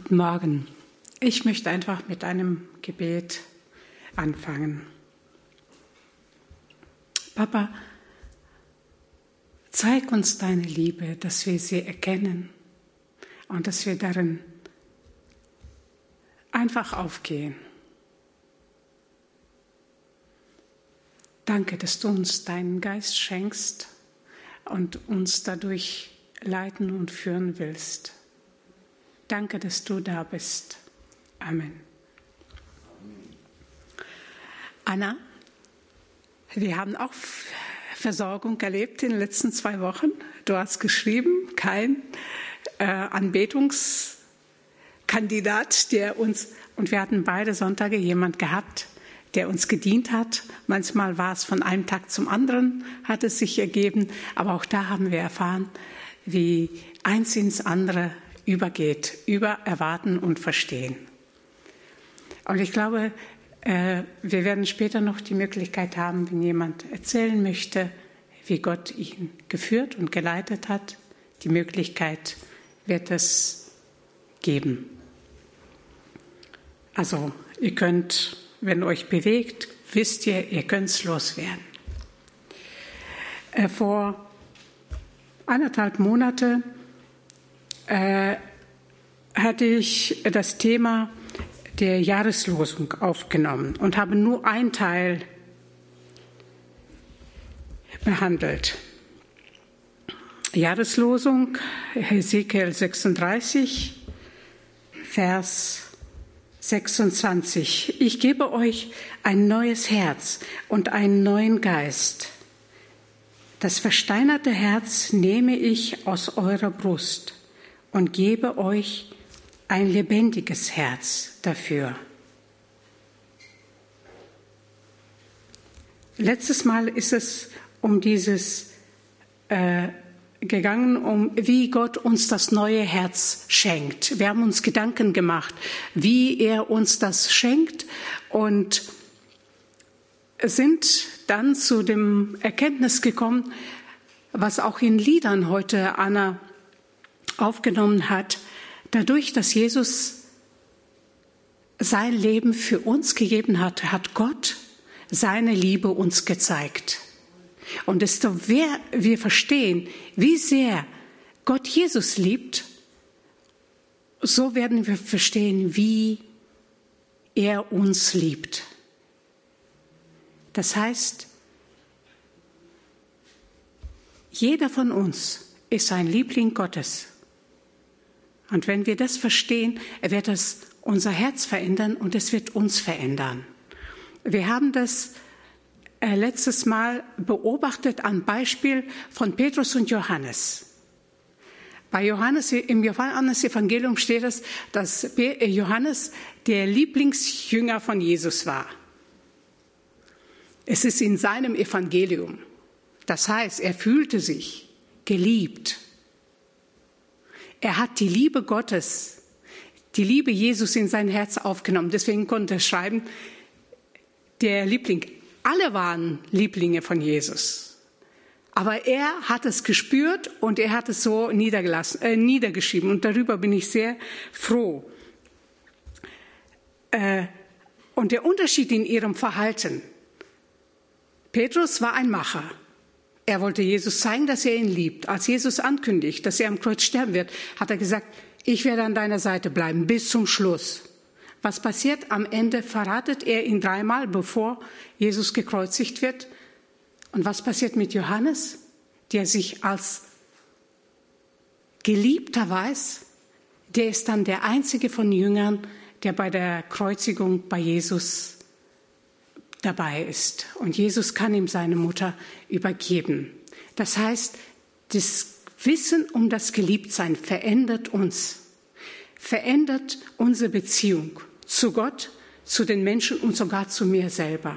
Guten Morgen. Ich möchte einfach mit einem Gebet anfangen. Papa, zeig uns deine Liebe, dass wir sie erkennen und dass wir darin einfach aufgehen. Danke, dass du uns deinen Geist schenkst und uns dadurch leiten und führen willst. Danke, dass du da bist. Amen. Anna, wir haben auch Versorgung erlebt in den letzten 2 Wochen. Du hast geschrieben, kein Anbetungskandidat, und wir hatten beide Sonntage jemand gehabt, der uns gedient hat. Manchmal war es von einem Tag zum anderen, hat es sich ergeben. Aber auch da haben wir erfahren, wie eins ins andere übergeht, über Erwarten und Verstehen. Und ich glaube, wir werden später noch die Möglichkeit haben, wenn jemand erzählen möchte, wie Gott ihn geführt und geleitet hat. Die Möglichkeit wird es geben. Also ihr könnt, wenn euch bewegt, wisst ihr könnt es loswerden. Vor 1,5 Monaten hatte ich das Thema der Jahreslosung aufgenommen und habe nur einen Teil behandelt. Jahreslosung, Hesekiel 36, Vers 26. Ich gebe euch ein neues Herz und einen neuen Geist. Das versteinerte Herz nehme ich aus eurer Brust und gebe euch ein lebendiges Herz dafür. Letztes Mal ist es um dieses gegangen, um wie Gott uns das neue Herz schenkt. Wir haben uns Gedanken gemacht, wie er uns das schenkt und sind dann zu dem Erkenntnis gekommen, was auch in Liedern heute Anna aufgenommen hat, dadurch, dass Jesus sein Leben für uns gegeben hat, hat Gott seine Liebe uns gezeigt. Und desto mehr wir verstehen, wie sehr Gott Jesus liebt, so werden wir verstehen, wie er uns liebt. Das heißt, jeder von uns ist ein Liebling Gottes. Und wenn wir das verstehen, wird es unser Herz verändern und es wird uns verändern. Wir haben das letztes Mal beobachtet am Beispiel von Petrus und Johannes. Bei Johannes, im Johannes-Evangelium steht es, dass Johannes der Lieblingsjünger von Jesus war. Es ist in seinem Evangelium. Das heißt, er fühlte sich geliebt. Er hat die Liebe Gottes, die Liebe Jesus in sein Herz aufgenommen. Deswegen konnte er schreiben, der Liebling. Alle waren Lieblinge von Jesus. Aber er hat es gespürt und er hat es so niedergeschrieben. Und darüber bin ich sehr froh. Und der Unterschied in ihrem Verhalten. Petrus war ein Macher. Er wollte Jesus zeigen, dass er ihn liebt. Als Jesus ankündigt, dass er am Kreuz sterben wird, hat er gesagt, ich werde an deiner Seite bleiben bis zum Schluss. Was passiert? Am Ende verratet er ihn 3-mal, bevor Jesus gekreuzigt wird. Und was passiert mit Johannes, der sich als Geliebter weiß? Der ist dann der einzige von Jüngern, der bei der Kreuzigung bei Jesus dabei ist. Und Jesus kann ihm seine Mutter übergeben. Das heißt, das Wissen um das Geliebtsein verändert uns, verändert unsere Beziehung zu Gott, zu den Menschen und sogar zu mir selber.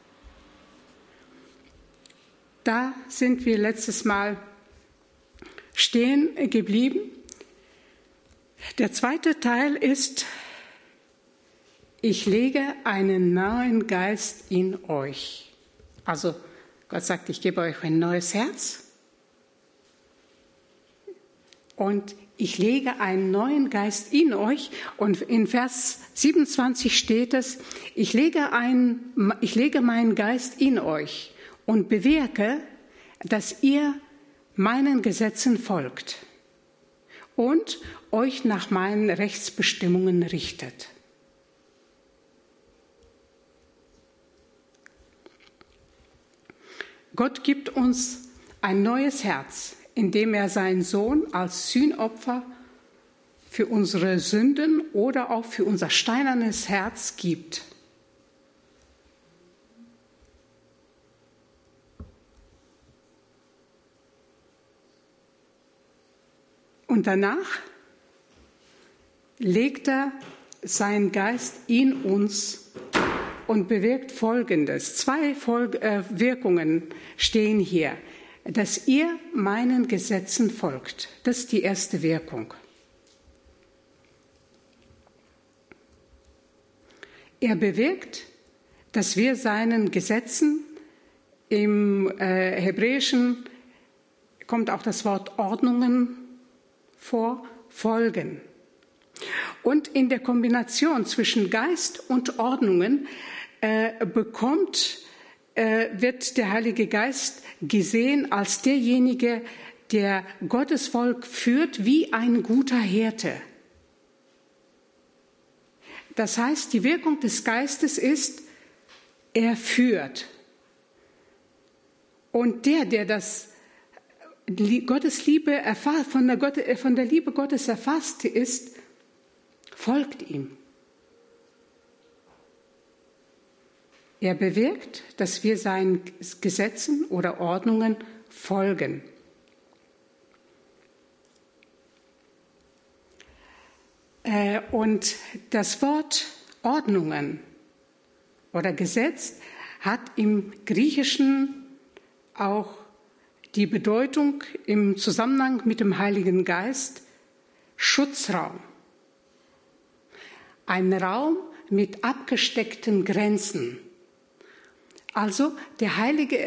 Da sind wir letztes Mal stehen geblieben. Der zweite Teil ist, ich lege einen neuen Geist in euch. Also Gott sagt, ich gebe euch ein neues Herz und ich lege einen neuen Geist in euch. Und in Vers 27 steht es, ich lege meinen Geist in euch und bewirke, dass ihr meinen Gesetzen folgt und euch nach meinen Rechtsbestimmungen richtet. Gott gibt uns ein neues Herz, indem er seinen Sohn als Sühnopfer für unsere Sünden oder auch für unser steinernes Herz gibt. Und danach legt er seinen Geist in uns und bewirkt Folgendes. 2 Wirkungen stehen hier. Dass ihr meinen Gesetzen folgt. Das ist die erste Wirkung. Er bewirkt, dass wir seinen Gesetzen, im Hebräischen kommt auch das Wort Ordnungen vor, folgen. Und in der Kombination zwischen Geist und Ordnungen wird der Heilige Geist gesehen als derjenige, der Gottes Volk führt wie ein guter Hirte. Das heißt, die Wirkung des Geistes ist, er führt. Und der Gottes Liebe von der Liebe Gottes erfasst ist, folgt ihm. Er bewirkt, dass wir seinen Gesetzen oder Ordnungen folgen. Und das Wort Ordnungen oder Gesetz hat im Griechischen auch die Bedeutung im Zusammenhang mit dem Heiligen Geist Schutzraum. Ein Raum mit abgesteckten Grenzen. Also der Heilige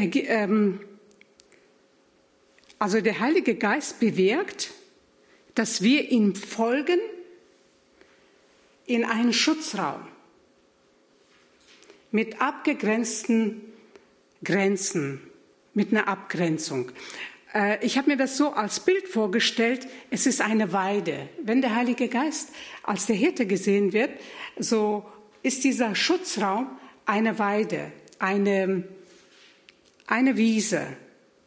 Geist bewirkt, dass wir ihm folgen in einen Schutzraum mit abgegrenzten Grenzen, mit einer Abgrenzung. Ich habe mir das so als Bild vorgestellt, es ist eine Weide. Wenn der Heilige Geist als der Hirte gesehen wird, so ist dieser Schutzraum eine Weide. Eine Wiese.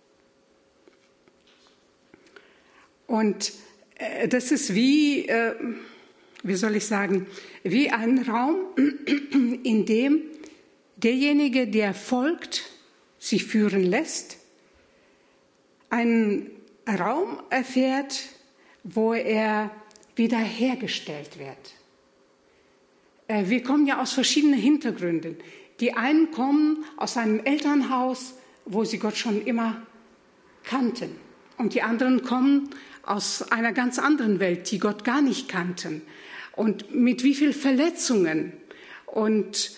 Und das ist wie soll ich sagen, wie ein Raum, in dem derjenige, der folgt, sich führen lässt, einen Raum erfährt, wo er wiederhergestellt wird. Wir kommen ja aus verschiedenen Hintergründen. Die einen kommen aus einem Elternhaus, wo sie Gott schon immer kannten. Und die anderen kommen aus einer ganz anderen Welt, die Gott gar nicht kannten. Und mit wie viel Verletzungen und,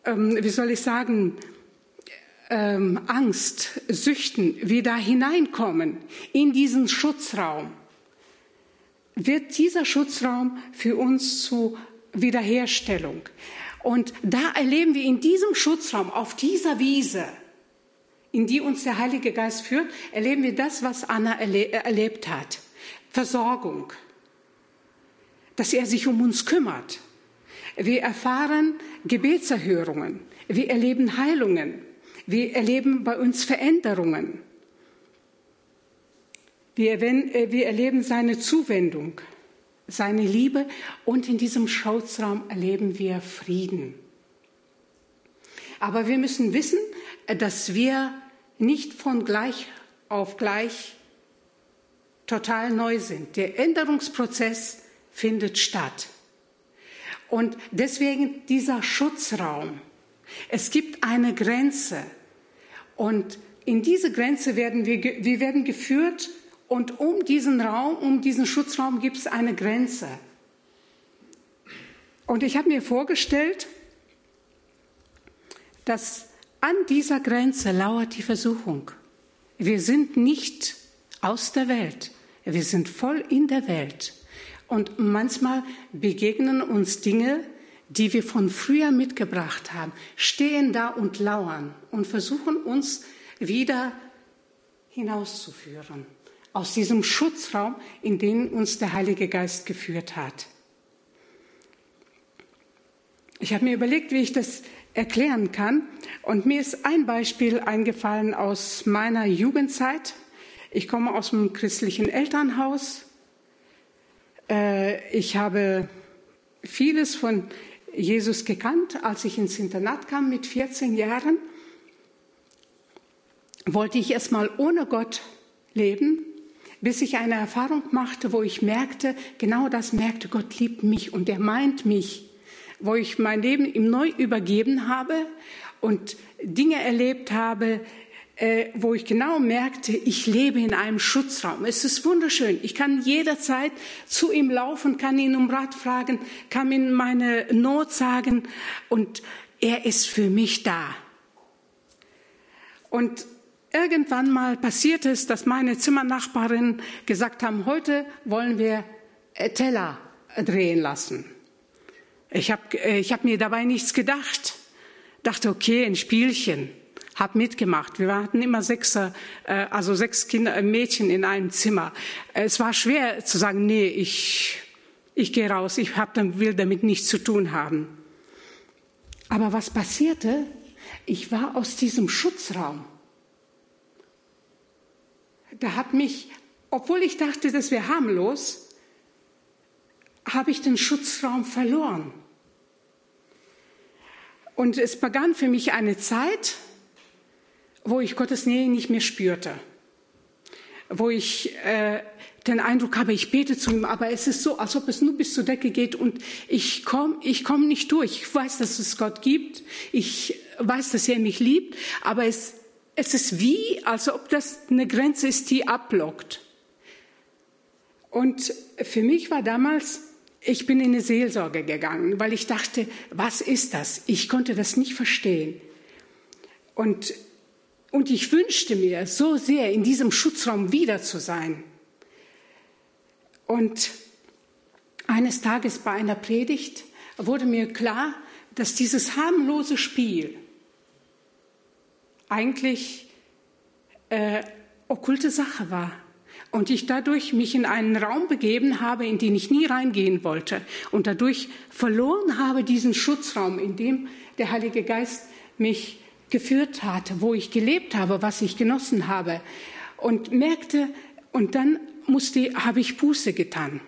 Angst, Süchten wir da hineinkommen in diesen Schutzraum. Wird dieser Schutzraum für uns zu Wiederherstellung. Und da erleben wir in diesem Schutzraum, auf dieser Wiese, in die uns der Heilige Geist führt, erleben wir das, was Anna erlebt hat. Versorgung, dass er sich um uns kümmert. Wir erfahren Gebetserhörungen, wir erleben Heilungen, wir erleben bei uns Veränderungen. Wir erleben seine Zuwendung, seine Liebe und in diesem Schutzraum erleben wir Frieden. Aber wir müssen wissen, dass wir nicht von gleich auf gleich total neu sind. Der Änderungsprozess findet statt. Und deswegen dieser Schutzraum. Es gibt eine Grenze. Und in diese Grenze werden wir werden geführt. Und um diesen Raum, um diesen Schutzraum gibt es eine Grenze. Und ich habe mir vorgestellt, dass an dieser Grenze lauert die Versuchung. Wir sind nicht aus der Welt. Wir sind voll in der Welt. Und manchmal begegnen uns Dinge, die wir von früher mitgebracht haben, stehen da und lauern und versuchen uns wieder hinauszuführen aus diesem Schutzraum, in den uns der Heilige Geist geführt hat. Ich habe mir überlegt, wie ich das erklären kann. Und mir ist ein Beispiel eingefallen aus meiner Jugendzeit. Ich komme aus einem christlichen Elternhaus. Ich habe vieles von Jesus gekannt. Als ich ins Internat kam mit 14 Jahren, wollte ich erst mal ohne Gott leben, bis ich eine Erfahrung machte, wo ich merkte, Gott liebt mich und er meint mich. Wo ich mein Leben ihm neu übergeben habe und Dinge erlebt habe, wo ich genau merkte, ich lebe in einem Schutzraum. Es ist wunderschön. Ich kann jederzeit zu ihm laufen, kann ihn um Rat fragen, kann ihm meine Not sagen und er ist für mich da. Und irgendwann mal passiert es, dass meine Zimmernachbarinnen gesagt haben, heute wollen wir Teller drehen lassen. Ich hab mir dabei nichts gedacht. Dachte, okay, ein Spielchen. Hab mitgemacht. Wir hatten immer 6 Mädchen in einem Zimmer. Es war schwer zu sagen, nee, ich gehe raus. Will damit nichts zu tun haben. Aber was passierte? Ich war aus diesem Schutzraum. Da hat mich, obwohl ich dachte, das wäre harmlos, habe ich den Schutzraum verloren. Und es begann für mich eine Zeit, wo ich Gottes Nähe nicht mehr spürte. Wo ich den Eindruck habe, ich bete zu ihm, aber es ist so, als ob es nur bis zur Decke geht und ich komm nicht durch. Ich weiß, dass es Gott gibt. Ich weiß, dass er mich liebt, aber es ist wie, als ob das eine Grenze ist, die abblockt. Und für mich war damals, ich bin in eine Seelsorge gegangen, weil ich dachte, was ist das? Ich konnte das nicht verstehen. Und ich wünschte mir so sehr, in diesem Schutzraum wieder zu sein. Und eines Tages bei einer Predigt wurde mir klar, dass dieses harmlose Spiel eigentlich okkulte Sache war. Und ich dadurch mich in einen Raum begeben habe, in den ich nie reingehen wollte. Und dadurch verloren habe diesen Schutzraum, in dem der Heilige Geist mich geführt hat, wo ich gelebt habe, was ich genossen habe. Und merkte, und dann habe ich Buße getan.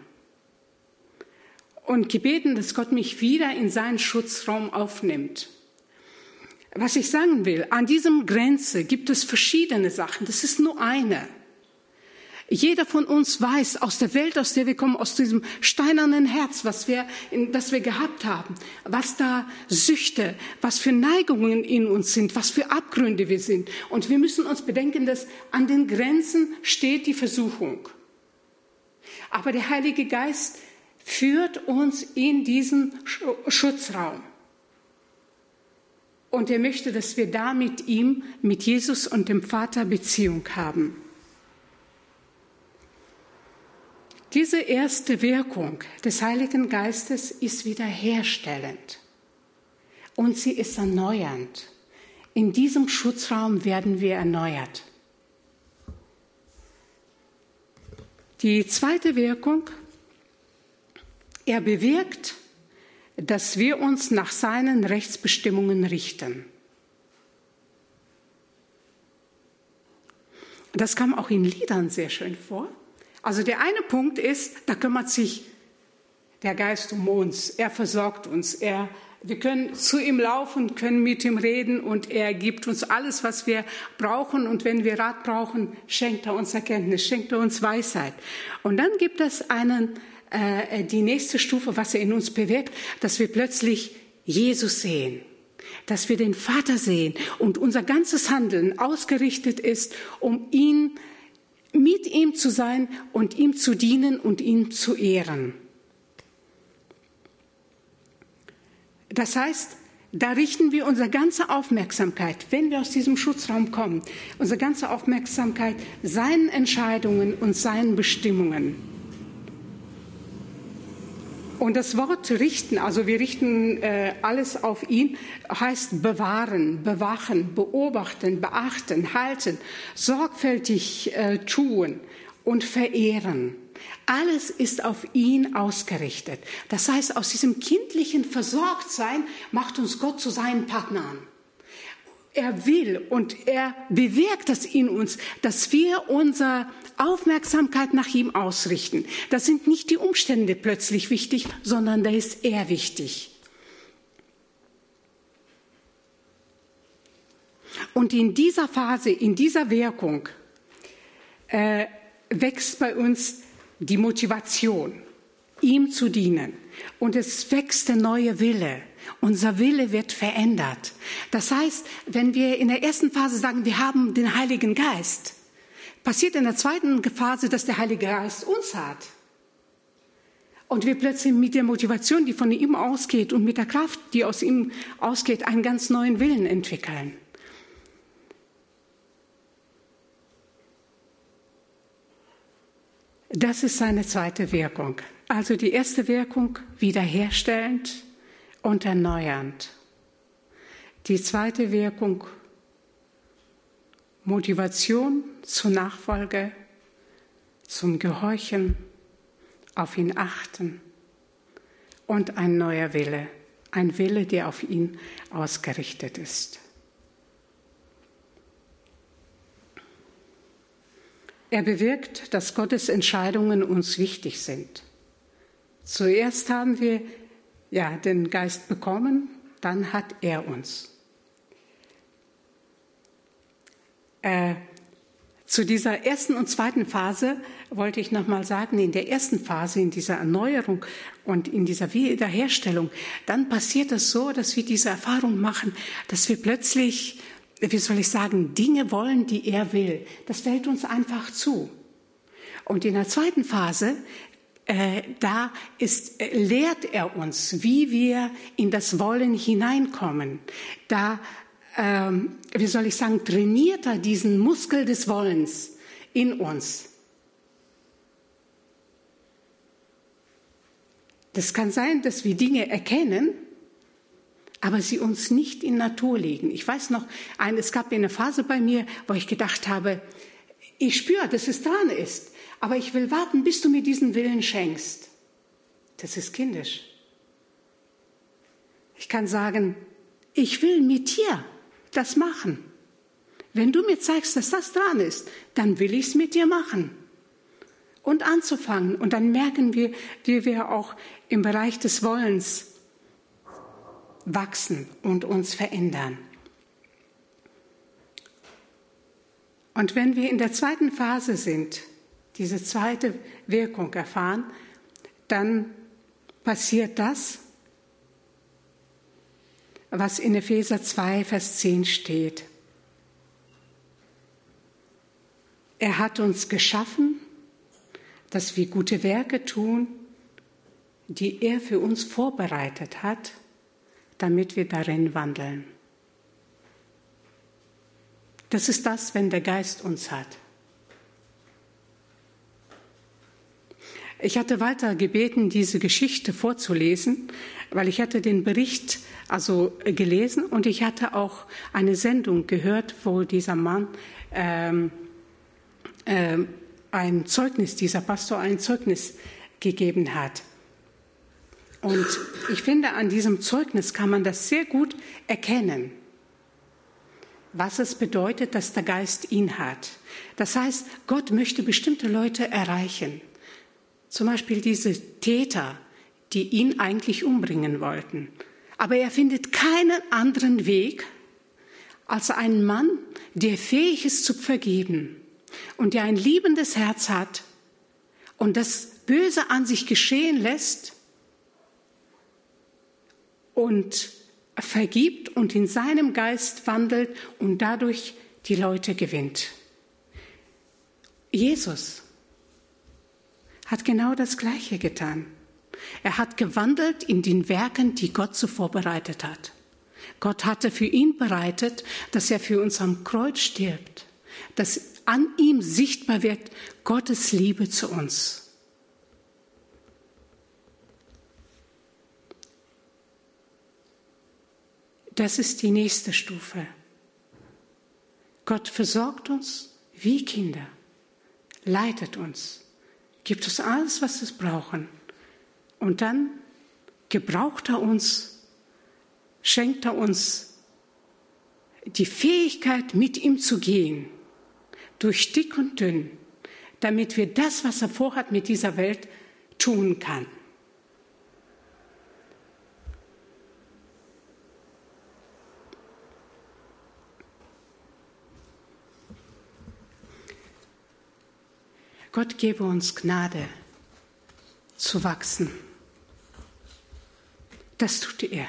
Und gebeten, dass Gott mich wieder in seinen Schutzraum aufnimmt. Was ich sagen will, an diesem Grenze gibt es verschiedene Sachen. Das ist nur eine. Jeder von uns weiß aus der Welt, aus der wir kommen, aus diesem steinernen Herz, das wir gehabt haben, was da Süchte, was für Neigungen in uns sind, was für Abgründe wir sind. Und wir müssen uns bedenken, dass an den Grenzen steht die Versuchung. Aber der Heilige Geist führt uns in diesen Schutzraum. Und er möchte, dass wir da mit ihm, mit Jesus und dem Vater Beziehung haben. Diese erste Wirkung des Heiligen Geistes ist wiederherstellend und sie ist erneuernd. In diesem Schutzraum werden wir erneuert. Die zweite Wirkung, er bewirkt, dass wir uns nach seinen Rechtsbestimmungen richten. Das kam auch in Liedern sehr schön vor. Also der eine Punkt ist, da kümmert sich der Geist um uns. Er versorgt uns. Wir können zu ihm laufen, können mit ihm reden und er gibt uns alles, was wir brauchen. Und wenn wir Rat brauchen, schenkt er uns Erkenntnis, schenkt er uns Weisheit. Und dann gibt es die nächste Stufe, was er in uns bewirkt, dass wir plötzlich Jesus sehen, dass wir den Vater sehen und unser ganzes Handeln ausgerichtet ist, um mit ihm zu sein und ihm zu dienen und ihn zu ehren. Das heißt, da richten wir unsere ganze Aufmerksamkeit, wenn wir aus diesem Schutzraum kommen, unsere ganze Aufmerksamkeit seinen Entscheidungen und seinen Bestimmungen. Und das Wort richten, also wir richten alles auf ihn, heißt bewahren, bewachen, beobachten, beachten, halten, sorgfältig tun und verehren. Alles ist auf ihn ausgerichtet. Das heißt, aus diesem kindlichen Versorgtsein macht uns Gott zu seinen Partnern. Er will und er bewirkt das in uns, dass wir unsere Aufmerksamkeit nach ihm ausrichten. Das sind nicht die Umstände plötzlich wichtig, sondern da ist er wichtig. Und in dieser Phase, in dieser Wirkung wächst bei uns die Motivation, ihm zu dienen. Und es wächst der neue Wille. Unser Wille wird verändert. Das heißt, wenn wir in der ersten Phase sagen, wir haben den Heiligen Geist, passiert in der zweiten Phase, dass der Heilige Geist uns hat. Und wir plötzlich mit der Motivation, die von ihm ausgeht und mit der Kraft, die aus ihm ausgeht, einen ganz neuen Willen entwickeln. Das ist seine zweite Wirkung. Also die erste Wirkung wiederherstellend und erneuernd. Die zweite Wirkung Motivation zur Nachfolge, zum Gehorchen, auf ihn achten und ein neuer Wille, ein Wille, der auf ihn ausgerichtet ist. Er bewirkt, dass Gottes Entscheidungen uns wichtig sind. Zuerst haben wir den Geist bekommen, dann hat er uns. Zu dieser ersten und zweiten Phase wollte ich noch mal sagen, in der ersten Phase, in dieser Erneuerung und in dieser Wiederherstellung, dann passiert es so, dass wir diese Erfahrung machen, dass wir plötzlich, wie soll ich sagen, Dinge wollen, die er will. Das fällt uns einfach zu. Und in der zweiten Phase, lehrt er uns, wie wir in das Wollen hineinkommen. Da, trainiert er diesen Muskel des Wollens in uns. Das kann sein, dass wir Dinge erkennen, aber sie uns nicht in Natur liegen. Ich weiß noch, es gab eine Phase bei mir, wo ich gedacht habe, ich spüre, dass es dran ist, aber ich will warten, bis du mir diesen Willen schenkst. Das ist kindisch. Ich kann sagen, ich will mit dir das machen. Wenn du mir zeigst, dass das dran ist, dann will ich es mit dir machen. Und anzufangen. Und dann merken wir, wie wir auch im Bereich des Wollens wachsen und uns verändern. Und wenn wir in der zweiten Phase sind, diese zweite Wirkung erfahren, dann passiert das, was in Epheser 2, Vers 10 steht. Er hat uns geschaffen, dass wir gute Werke tun, die er für uns vorbereitet hat, damit wir darin wandeln. Das ist das, wenn der Geist uns hat. Ich hatte Walter gebeten, diese Geschichte vorzulesen, weil ich hatte den Bericht gelesen und ich hatte auch eine Sendung gehört, wo dieser Mann dieser Pastor ein Zeugnis gegeben hat. Und ich finde, an diesem Zeugnis kann man das sehr gut erkennen, was es bedeutet, dass der Geist ihn hat. Das heißt, Gott möchte bestimmte Leute erreichen. Zum Beispiel diese Täter, die ihn eigentlich umbringen wollten. Aber er findet keinen anderen Weg als einen Mann, der fähig ist zu vergeben und der ein liebendes Herz hat und das Böse an sich geschehen lässt und vergibt und in seinem Geist wandelt und dadurch die Leute gewinnt. Jesus hat genau das Gleiche getan. Er hat gewandelt in den Werken, die Gott so vorbereitet hat. Gott hatte für ihn bereitet, dass er für uns am Kreuz stirbt, dass an ihm sichtbar wird Gottes Liebe zu uns. Das ist die nächste Stufe. Gott versorgt uns wie Kinder, leitet uns, gibt uns alles, was wir brauchen. Und dann gebraucht er uns, schenkt er uns die Fähigkeit, mit ihm zu gehen, durch dick und dünn, damit wir das, was er vorhat, mit dieser Welt tun kann. Gott gebe uns Gnade zu wachsen. Das tut er.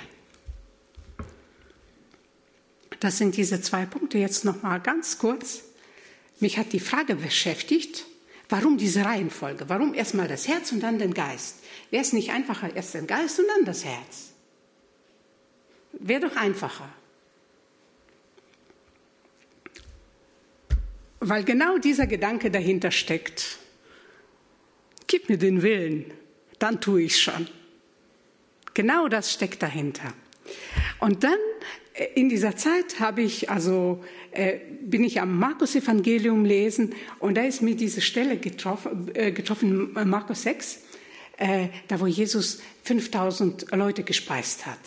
Das sind diese 2 Punkte. Jetzt noch mal ganz kurz. Mich hat die Frage beschäftigt, warum diese Reihenfolge? Warum erst mal das Herz und dann den Geist? Wäre es nicht einfacher, erst den Geist und dann das Herz? Wäre doch einfacher. Weil genau dieser Gedanke dahinter steckt. Gib mir den Willen, dann tue ich es schon. Genau das steckt dahinter. Und dann in dieser Zeit bin ich am Markus-Evangelium lesen und da ist mir diese Stelle getroffen, Markus 6, da wo Jesus 5000 Leute gespeist hat.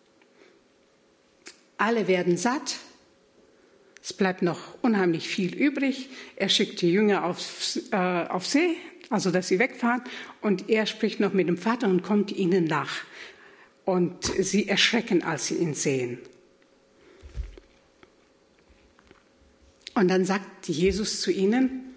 Alle werden satt. Es bleibt noch unheimlich viel übrig. Er schickt die Jünger auf See, also dass sie wegfahren. Und er spricht noch mit dem Vater und kommt ihnen nach. Und sie erschrecken, als sie ihn sehen. Und dann sagt Jesus zu ihnen,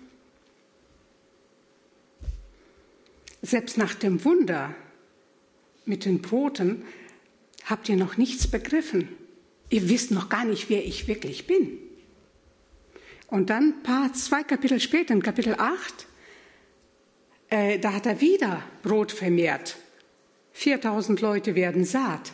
selbst nach dem Wunder mit den Broten habt ihr noch nichts begriffen. Ihr wisst noch gar nicht, wer ich wirklich bin. Und dann 2 Kapitel später, in Kapitel 8, da hat er wieder Brot vermehrt. 4000 Leute werden satt.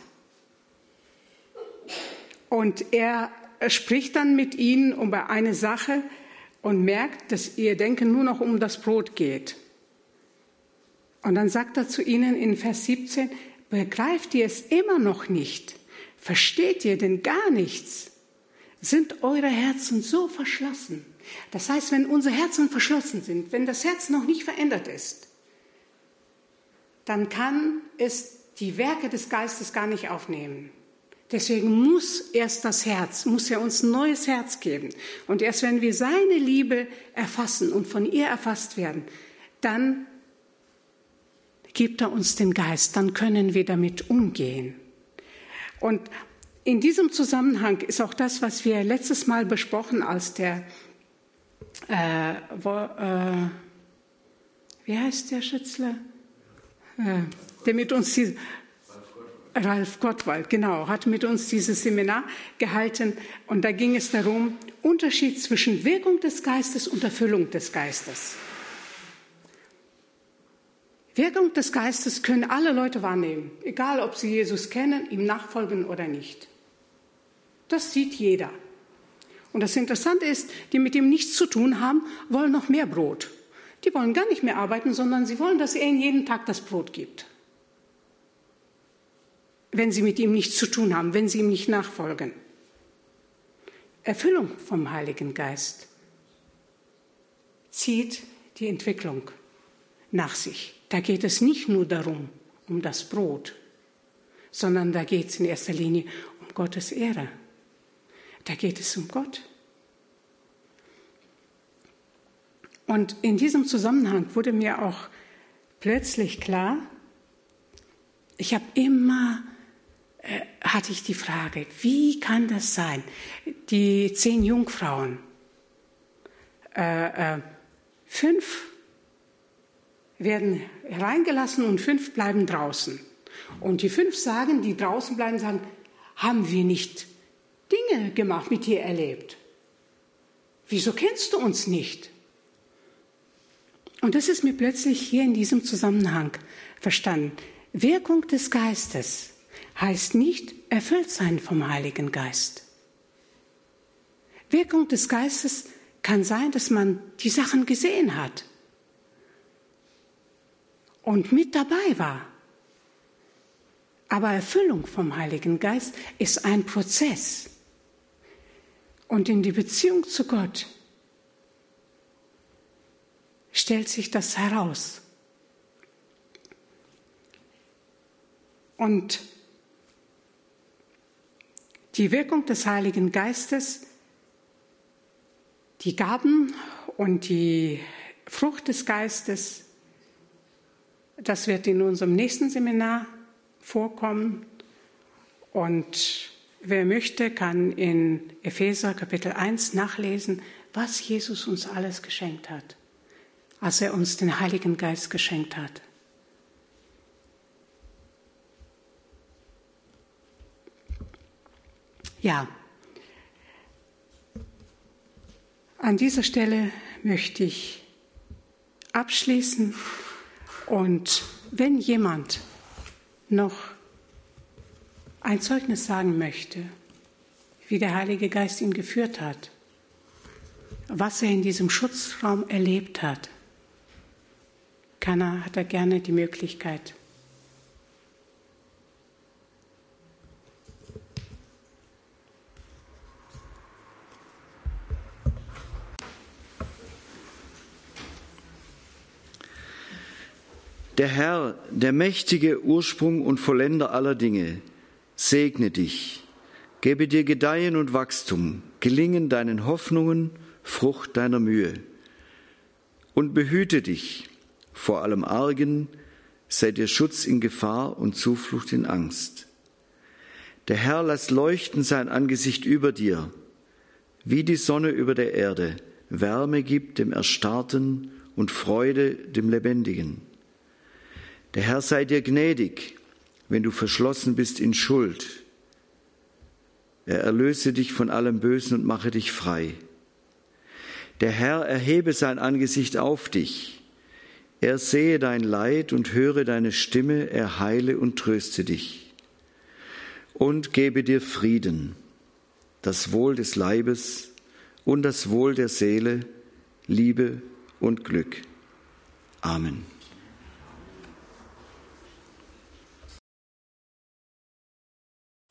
Und er spricht dann mit ihnen über eine Sache und merkt, dass ihr Denken nur noch um das Brot geht. Und dann sagt er zu ihnen in Vers 17, begreift ihr es immer noch nicht? Versteht ihr denn gar nichts? Sind eure Herzen so verschlossen? Das heißt, wenn unsere Herzen verschlossen sind, wenn das Herz noch nicht verändert ist, dann kann es die Werke des Geistes gar nicht aufnehmen. Deswegen muss erst das Herz, muss er uns ein neues Herz geben. Und erst wenn wir seine Liebe erfassen und von ihr erfasst werden, dann gibt er uns den Geist, dann können wir damit umgehen. Und in diesem Zusammenhang ist auch das, was wir letztes Mal besprochen, als der, wie heißt der Schützler? Der mit uns, Ralf Gottwald, genau, hat mit uns dieses Seminar gehalten. Und da ging es darum, Unterschied zwischen Wirkung des Geistes und Erfüllung des Geistes. Wirkung des Geistes können alle Leute wahrnehmen, egal ob sie Jesus kennen, ihm nachfolgen oder nicht. Das sieht jeder. Und das Interessante ist, die mit ihm nichts zu tun haben, wollen noch mehr Brot. Die wollen gar nicht mehr arbeiten, sondern sie wollen, dass er ihnen jeden Tag das Brot gibt. Wenn sie mit ihm nichts zu tun haben, wenn sie ihm nicht nachfolgen. Erfüllung vom Heiligen Geist zieht die Entwicklung nach sich. Da geht es nicht nur darum, um das Brot, sondern da geht es in erster Linie um Gottes Ehre. Da geht es um Gott. Und in diesem Zusammenhang wurde mir auch plötzlich klar, hatte ich die Frage, wie kann das sein? Die 10 Jungfrauen, 5 werden hereingelassen und 5 bleiben draußen. Und die 5 sagen, die draußen bleiben, sagen, haben wir nicht Dinge gemacht, mit dir erlebt? Wieso kennst du uns nicht? Und das ist mir plötzlich hier in diesem Zusammenhang verstanden. Wirkung des Geistes heißt nicht erfüllt sein vom Heiligen Geist. Wirkung des Geistes kann sein, dass man die Sachen gesehen hat und mit dabei war. Aber Erfüllung vom Heiligen Geist ist ein Prozess. Und in die Beziehung zu Gott stellt sich das heraus. Und die Wirkung des Heiligen Geistes, die Gaben und die Frucht des Geistes, das wird in unserem nächsten Seminar vorkommen. Und wer möchte, kann in Epheser Kapitel 1 nachlesen, was Jesus uns alles geschenkt hat, als er uns den Heiligen Geist geschenkt hat. Ja, an dieser Stelle möchte ich abschließen. Und wenn jemand noch ein Zeugnis sagen möchte, wie der Heilige Geist ihn geführt hat, was er in diesem Schutzraum erlebt hat, hat er gerne die Möglichkeit. Der Herr, der mächtige Ursprung und Vollender aller Dinge, segne dich, gebe dir Gedeihen und Wachstum, Gelingen deinen Hoffnungen, Frucht deiner Mühe und behüte dich vor allem Argen, sei dir Schutz in Gefahr und Zuflucht in Angst. Der Herr lass leuchten sein Angesicht über dir, wie die Sonne über der Erde, Wärme gibt dem Erstarrten und Freude dem Lebendigen. Der Herr sei dir gnädig, wenn du verschlossen bist in Schuld. Er erlöse dich von allem Bösen und mache dich frei. Der Herr erhebe sein Angesicht auf dich. Er sehe dein Leid und höre deine Stimme, er heile und tröste dich. Und gebe dir Frieden, das Wohl des Leibes und das Wohl der Seele, Liebe und Glück. Amen.